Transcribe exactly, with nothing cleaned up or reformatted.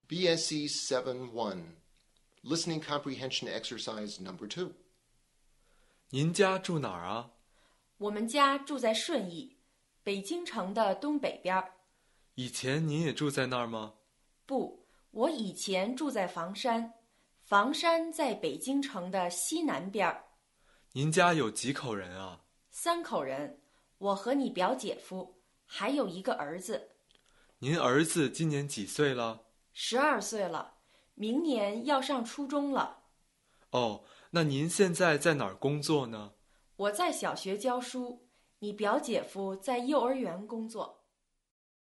B S E seven one, Listening Comprehension Exercise Number two. 您家住哪儿啊？ 我们家住在顺义，北京城的东北边儿。 以前您也住在那儿吗？ 不，我以前住在房山，房山在北京城的西南边儿。 您家有几口人啊？ 三口人，我和你表姐夫，还有一个儿子。 您儿子今年几岁了？ 十二岁了，明年要上初中了。 哦，那您现在在哪儿工作呢？ 我在小学教书，你表姐夫在幼儿园工作。